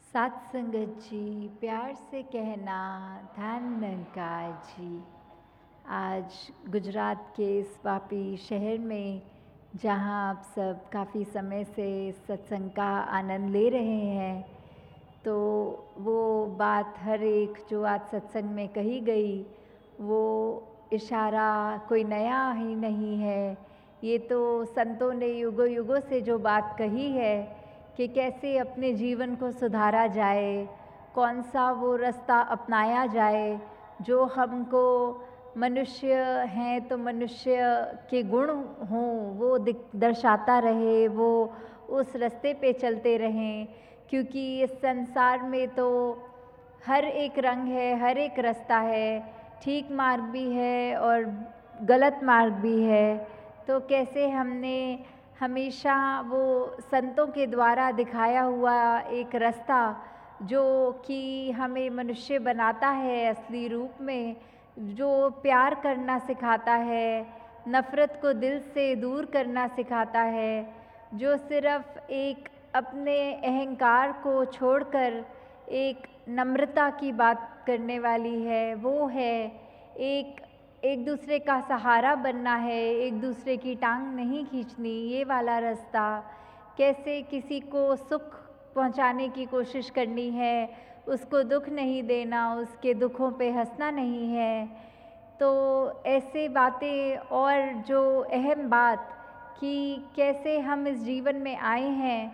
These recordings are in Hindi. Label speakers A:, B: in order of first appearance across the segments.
A: सात संगत जी, प्यार से कहना ध्यान निरंकार जी। आज गुजरात के इस वापी शहर में जहां आप सब काफ़ी समय से सत्संग का आनंद ले रहे हैं, तो वो बात हर एक जो आज सत्संग में कही गई, वो इशारा कोई नया ही नहीं है। ये तो संतों ने युगों युगों से जो बात कही है कि कैसे अपने जीवन को सुधारा जाए, कौन सा वो रास्ता अपनाया जाए जो हमको मनुष्य हैं तो मनुष्य के गुण हों वो दर्शाता रहे, वो उस रास्ते पे चलते रहें। क्योंकि इस संसार में तो हर एक रंग है, हर एक रास्ता है, ठीक मार्ग भी है और गलत मार्ग भी है। तो कैसे हमने हमेशा वो संतों के द्वारा दिखाया हुआ एक रास्ता जो कि हमें मनुष्य बनाता है असली रूप में, जो प्यार करना सिखाता है, नफ़रत को दिल से दूर करना सिखाता है, जो सिर्फ़ एक अपने अहंकार को छोड़कर एक नम्रता की बात करने वाली है, वो है एक दूसरे का सहारा बनना है, एक दूसरे की टांग नहीं खींचनी, ये वाला रास्ता। कैसे किसी को सुख पहुंचाने की कोशिश करनी है, उसको दुख नहीं देना, उसके दुखों पे हंसना नहीं है। तो ऐसे बातें और जो अहम बात कि कैसे हम इस जीवन में आए हैं,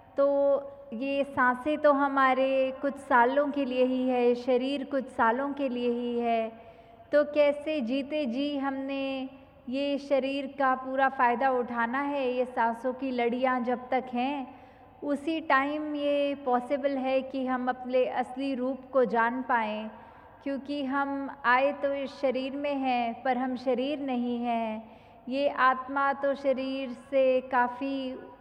A: तो ये सांसें तो हमारे कुछ सालों के लिए ही है, शरीर कुछ सालों के लिए ही है। तो कैसे जीते जी हमने ये शरीर का पूरा फ़ायदा उठाना है, ये सांसों की लड़ियाँ जब तक हैं उसी टाइम ये पॉसिबल है कि हम अपने असली रूप को जान पाएँ। क्योंकि हम आए तो इस शरीर में हैं पर हम शरीर नहीं हैं। ये आत्मा तो शरीर से काफ़ी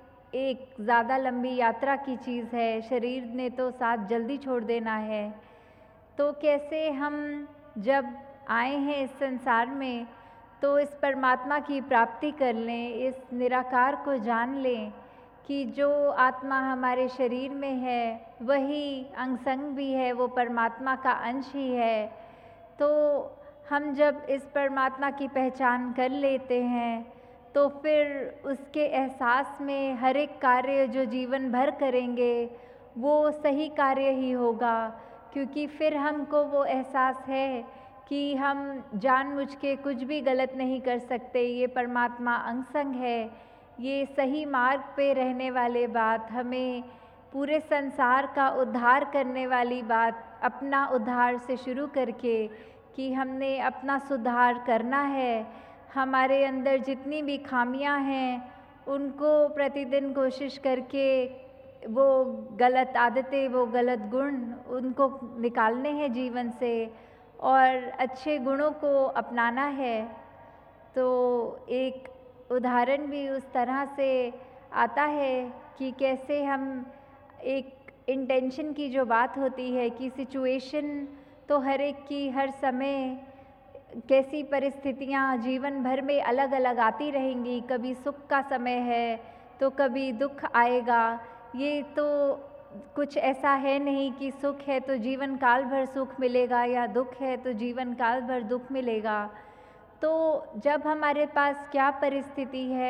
A: एक ज़्यादा लंबी यात्रा की चीज़ है, शरीर ने तो साथ जल्दी छोड़ देना है। तो कैसे हम जब आए हैं इस संसार में तो इस परमात्मा की प्राप्ति कर लें, इस निराकार को जान लें कि जो आत्मा हमारे शरीर में है वही अंग संग भी है, वो परमात्मा का अंश ही है। तो हम जब इस परमात्मा की पहचान कर लेते हैं तो फिर उसके एहसास में हर एक कार्य जो जीवन भर करेंगे वो सही कार्य ही होगा। क्योंकि फिर हमको वो एहसास है कि हम जानबूझ के कुछ भी गलत नहीं कर सकते, ये परमात्मा अंग संग है, ये सही मार्ग पे रहने वाले बात, हमें पूरे संसार का उद्धार करने वाली बात, अपना उद्धार से शुरू करके कि हमने अपना सुधार करना है। हमारे अंदर जितनी भी खामियां हैं उनको प्रतिदिन कोशिश करके वो गलत आदतें, वो गलत गुण उनको निकालने हैं जीवन से और अच्छे गुणों को अपनाना है। तो एक उदाहरण भी उस तरह से आता है कि कैसे हम एक इंटेंशन की जो बात होती है कि सिचुएशन तो हर एक की हर समय कैसी परिस्थितियाँ जीवन भर में अलग अलग आती रहेंगी। कभी सुख का समय है तो कभी दुख आएगा। ये तो कुछ ऐसा है नहीं कि सुख है तो जीवन काल भर सुख मिलेगा या दुख है तो जीवन काल भर दुख मिलेगा। तो जब हमारे पास क्या परिस्थिति है,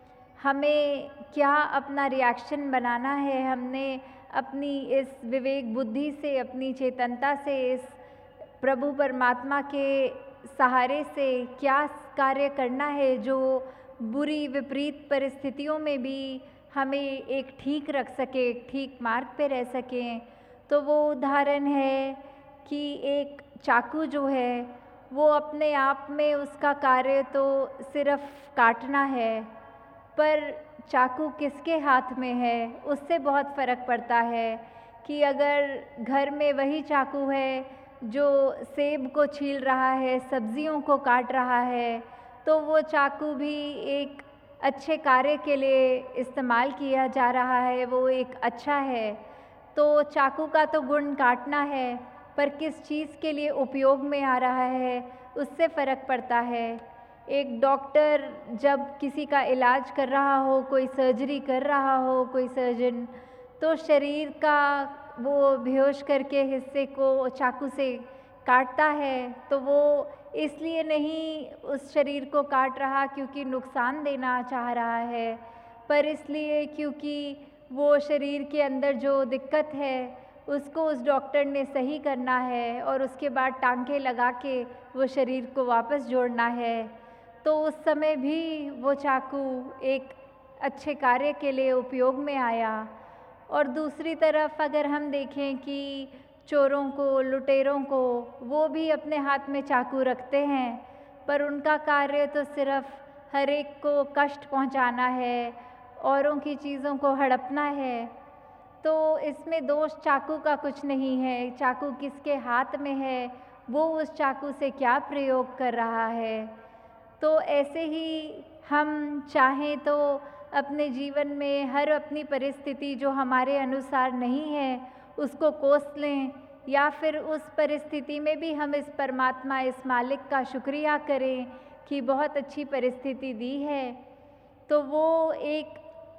A: हमें क्या अपना रिएक्शन बनाना है, हमने अपनी इस विवेक बुद्धि से, अपनी चेतनता से, इस प्रभु परमात्मा के सहारे से क्या कार्य करना है जो बुरी विपरीत परिस्थितियों में भी हमें एक ठीक रख सके, एक ठीक मार्ग पे रह सकें। तो वो उदाहरण है कि एक चाकू जो है वो अपने आप में उसका कार्य तो सिर्फ काटना है, पर चाकू किसके हाथ में है उससे बहुत फ़र्क पड़ता है। कि अगर घर में वही चाकू है जो सेब को छील रहा है, सब्जियों को काट रहा है, तो वो चाकू भी एक अच्छे कार्य के लिए इस्तेमाल किया जा रहा है, वो एक अच्छा है। तो चाकू का तो गुण काटना है, पर किस चीज़ के लिए उपयोग में आ रहा है उससे फ़र्क पड़ता है। एक डॉक्टर जब किसी का इलाज कर रहा हो, कोई सर्जरी कर रहा हो, कोई सर्जन, तो शरीर का वो बेहोश करके हिस्से को चाकू से काटता है तो वो इसलिए नहीं उस शरीर को काट रहा क्योंकि नुकसान देना चाह रहा है, पर इसलिए क्योंकि वो शरीर के अंदर जो दिक्कत है उसको उस डॉक्टर ने सही करना है और उसके बाद टांके लगा के वो शरीर को वापस जोड़ना है। तो उस समय भी वो चाकू एक अच्छे कार्य के लिए उपयोग में आया। और दूसरी तरफ अगर हम देखें कि चोरों को, लुटेरों को, वो भी अपने हाथ में चाकू रखते हैं, पर उनका कार्य तो सिर्फ हर एक को कष्ट पहुंचाना है, औरों की चीज़ों को हड़पना है। तो इसमें दोष चाकू का कुछ नहीं है, चाकू किसके हाथ में है, वो उस चाकू से क्या प्रयोग कर रहा है। तो ऐसे ही हम चाहें तो अपने जीवन में हर अपनी परिस्थिति जो हमारे अनुसार नहीं है उसको कोस लें, या फिर उस परिस्थिति में भी हम इस परमात्मा, इस मालिक का शुक्रिया करें कि बहुत अच्छी परिस्थिति दी है। तो वो एक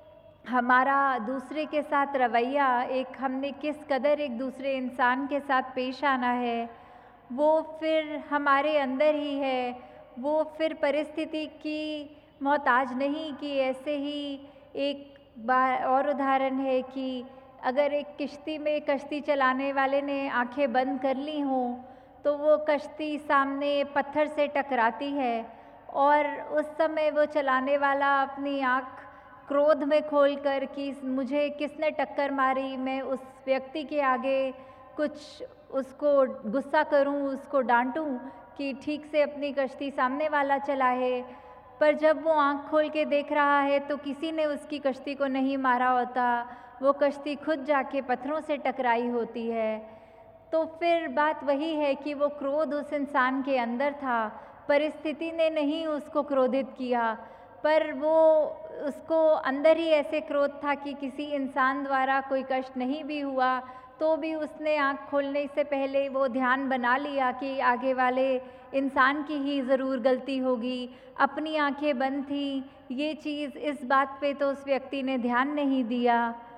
A: हमारा दूसरे के साथ रवैया, एक हमने किस कदर एक दूसरे इंसान के साथ पेश आना है, वो फिर हमारे अंदर ही है। वो फिर परिस्थिति की मोहताज नहीं कि ऐसे ही एक बार और उदाहरण है कि अगर एक किश्ती में कश्ती चलाने वाले ने आंखें बंद कर ली हों तो वो कश्ती सामने पत्थर से टकराती है और उस समय वो चलाने वाला अपनी आँख क्रोध में खोलकर कि मुझे किसने टक्कर मारी, मैं उस व्यक्ति के आगे कुछ उसको गुस्सा करूं, उसको डांटूं कि ठीक से अपनी कश्ती सामने वाला चलाए। पर जब वो आँख खोल के देख रहा है तो किसी ने उसकी कश्ती को नहीं मारा होता, वो कश्ती खुद जाके पत्थरों से टकराई होती है। तो फिर बात वही है कि वो क्रोध उस इंसान के अंदर था, परिस्थिति ने नहीं उसको क्रोधित किया, पर वो उसको अंदर ही ऐसे क्रोध था कि किसी इंसान द्वारा कोई कष्ट नहीं भी हुआ तो भी उसने आँख खोलने से पहले वो ध्यान बना लिया कि आगे वाले इंसान की ही ज़रूर गलती होगी, अपनी आंखें बंद थी, ये चीज़ इस बात पे तो उस व्यक्ति ने ध्यान नहीं दिया।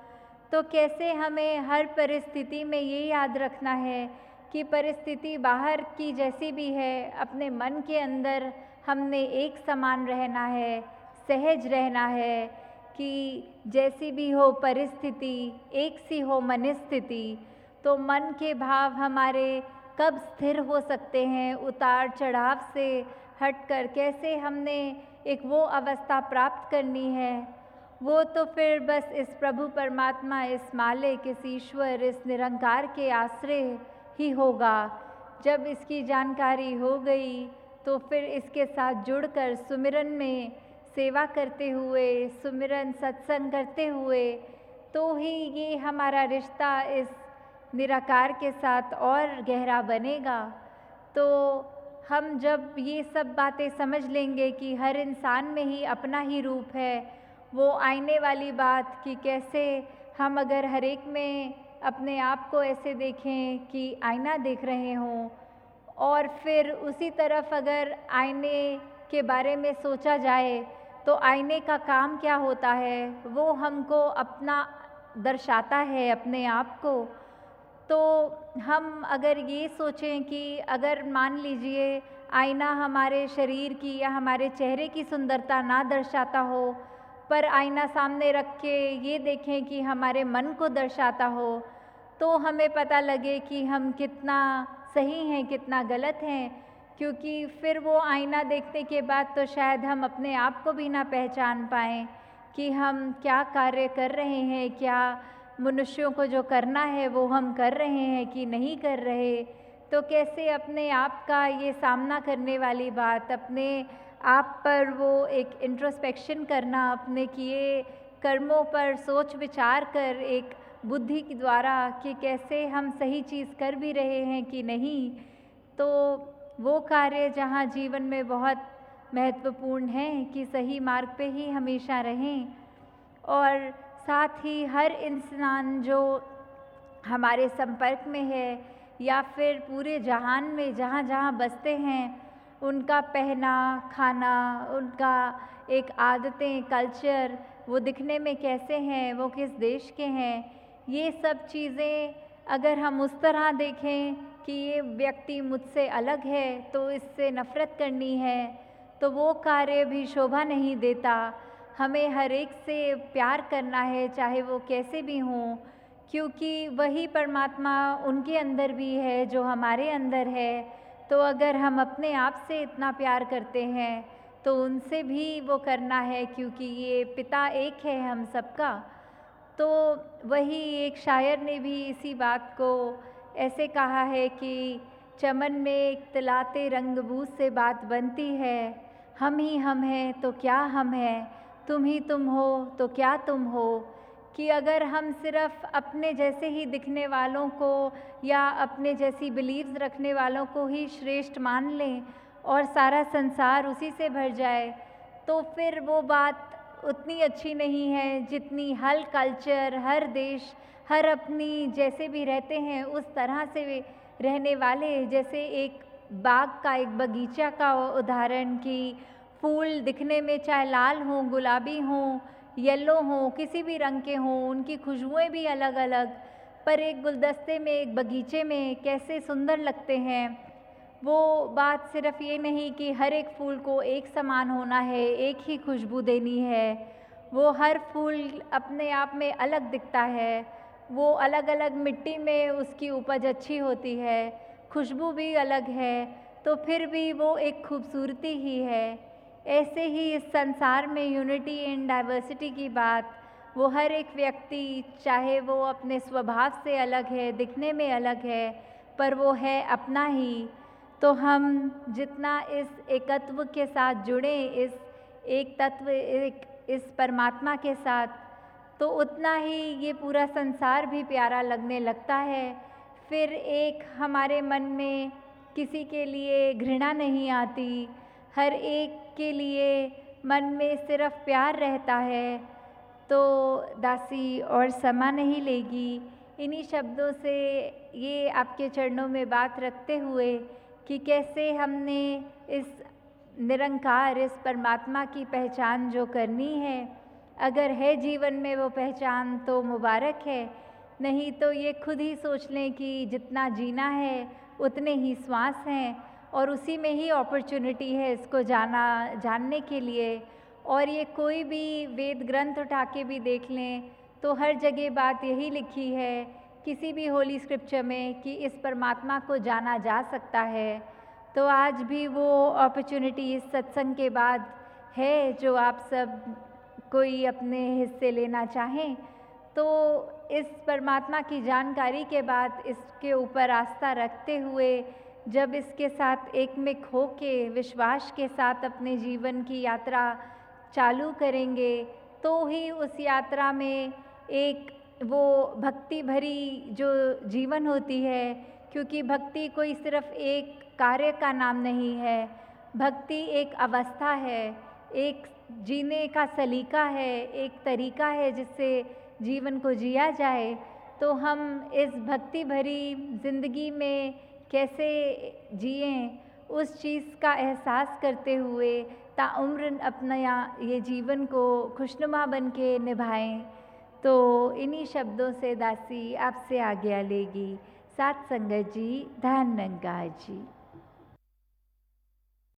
A: तो कैसे हमें हर परिस्थिति में ये याद रखना है कि परिस्थिति बाहर की जैसी भी है, अपने मन के अंदर हमने एक समान रहना है, सहज रहना है कि जैसी भी हो परिस्थिति, एक सी हो मनस्थिति। तो मन के भाव हमारे कब स्थिर हो सकते हैं, उतार चढ़ाव से हटकर कैसे हमने एक वो अवस्था प्राप्त करनी है, वो तो फिर बस इस प्रभु परमात्मा, इस मालिक, इस ईश्वर, इस निरंकार के आश्रय ही होगा। जब इसकी जानकारी हो गई तो फिर इसके साथ जुड़कर सुमिरन में सेवा करते हुए, सुमिरन सत्संग करते हुए, तो ही ये हमारा रिश्ता इस निराकार के साथ और गहरा बनेगा। तो हम जब ये सब बातें समझ लेंगे कि हर इंसान में ही अपना ही रूप है, वो आईने वाली बात कि कैसे हम अगर हर एक में अपने आप को ऐसे देखें कि आईना देख रहे हों, और फिर उसी तरफ अगर आईने के बारे में सोचा जाए तो आईने का काम क्या होता है, वो हमको अपना दर्शाता है अपने आप को। तो हम अगर ये सोचें कि अगर मान लीजिए आईना हमारे शरीर की या हमारे चेहरे की सुंदरता ना दर्शाता हो, पर आईना सामने रख के ये देखें कि हमारे मन को दर्शाता हो, तो हमें पता लगे कि हम कितना सही हैं, कितना गलत हैं। क्योंकि फिर वो आईना देखने के बाद तो शायद हम अपने आप को भी ना पहचान पाएँ कि हम क्या कार्य कर रहे हैं, क्या मनुष्यों को जो करना है वो हम कर रहे हैं कि नहीं कर रहे। तो कैसे अपने आप का ये सामना करने वाली बात, अपने आप पर वो एक इंट्रोस्पेक्शन करना, अपने किए कर्मों पर सोच विचार कर एक बुद्धि के द्वारा कि कैसे हम सही चीज़ कर भी रहे हैं कि नहीं, तो वो कार्य जहाँ जीवन में बहुत महत्वपूर्ण है कि सही मार्ग पे ही हमेशा रहें। और साथ ही हर इंसान जो हमारे संपर्क में है या फिर पूरे जहान में जहाँ जहाँ बसते हैं, उनका पहना, खाना, उनका एक आदतें, कल्चर, वो दिखने में कैसे हैं, वो किस देश के हैं, ये सब चीज़ें अगर हम उस तरह देखें कि ये व्यक्ति मुझसे अलग है तो इससे नफ़रत करनी है, तो वो कार्य भी शोभा नहीं देता। हमें हर एक से प्यार करना है, चाहे वो कैसे भी हों, क्योंकि वही परमात्मा उनके अंदर भी है जो हमारे अंदर है। तो अगर हम अपने आप से इतना प्यार करते हैं तो उनसे भी वो करना है, क्योंकि ये पिता एक है हम सबका। तो वही एक शायर ने भी इसी बात को ऐसे कहा है कि चमन में एक तिलाते रंगबूझ से बात बनती है, हम ही हम हैं तो क्या हम हैं, तुम ही तुम हो तो क्या तुम हो। कि अगर हम सिर्फ अपने जैसे ही दिखने वालों को या अपने जैसी बिलीव्स रखने वालों को ही श्रेष्ठ मान लें और सारा संसार उसी से भर जाए, तो फिर वो बात उतनी अच्छी नहीं है जितनी हर कल्चर, हर देश, हर अपनी जैसे भी रहते हैं उस तरह से वे रहने वाले। जैसे एक बाग का, एक बगीचा का उदाहरण कि फूल दिखने में चाहे लाल हों, गुलाबी हों, येलो हों, किसी भी रंग के हों, उनकी खुशबुएं भी अलग अलग, पर एक गुलदस्ते में, एक बगीचे में कैसे सुंदर लगते हैं। वो बात सिर्फ ये नहीं कि हर एक फूल को एक समान होना है, एक ही खुशबू देनी है। वो हर फूल अपने आप में अलग दिखता है, वो अलग अलग मिट्टी में उसकी उपज अच्छी होती है, खुशबू भी अलग है, तो फिर भी वो एक खूबसूरती ही है। ऐसे ही इस संसार में यूनिटी इन डाइवर्सिटी की बात, वो हर एक व्यक्ति, चाहे वो अपने स्वभाव से अलग है, दिखने में अलग है, पर वो है अपना ही। तो हम जितना इस एकत्व के साथ जुड़े, इस एक तत्व, एक इस परमात्मा के साथ, तो उतना ही ये पूरा संसार भी प्यारा लगने लगता है। फिर एक हमारे मन में किसी के लिए घृणा नहीं आती, हर एक के लिए मन में सिर्फ प्यार रहता है। तो दासी और समा नहीं लेगी, इन्हीं शब्दों से ये आपके चरणों में बात रखते हुए कि कैसे हमने इस निरंकार, इस परमात्मा की पहचान जो करनी है, अगर है जीवन में वो पहचान तो मुबारक है, नहीं तो ये खुद ही सोच लें कि जितना जीना है उतने ही श्वास हैं और उसी में ही अपॉर्चुनिटी है इसको जानने के लिए। और ये कोई भी वेद ग्रंथ उठा के भी देख लें तो हर जगह बात यही लिखी है, किसी भी होली स्क्रिप्चर में, कि इस परमात्मा को जाना जा सकता है। तो आज भी वो अपॉर्चुनिटी इस सत्संग के बाद है, जो आप सब कोई अपने हिस्से लेना चाहें तो इस परमात्मा की जानकारी के बाद इसके ऊपर आस्था रखते हुए जब इसके साथ एकमिक हो के विश्वास के साथ अपने जीवन की यात्रा चालू करेंगे, तो ही उस यात्रा में एक वो भक्ति भरी जो जीवन होती है, क्योंकि भक्ति कोई सिर्फ एक कार्य का नाम नहीं है, भक्ति एक अवस्था है, एक जीने का सलीका है, एक तरीका है जिससे जीवन को जिया जाए। तो हम इस भक्ति भरी ज़िंदगी में कैसे जिएं, उस चीज़ का एहसास करते हुए ताउम्र अपना ये जीवन को खुशनुमा बन के निभाएं। तो इन्हीं शब्दों से दासी आपसे आज्ञा लेगी। साथ संगत जी, धन निरंकार जी।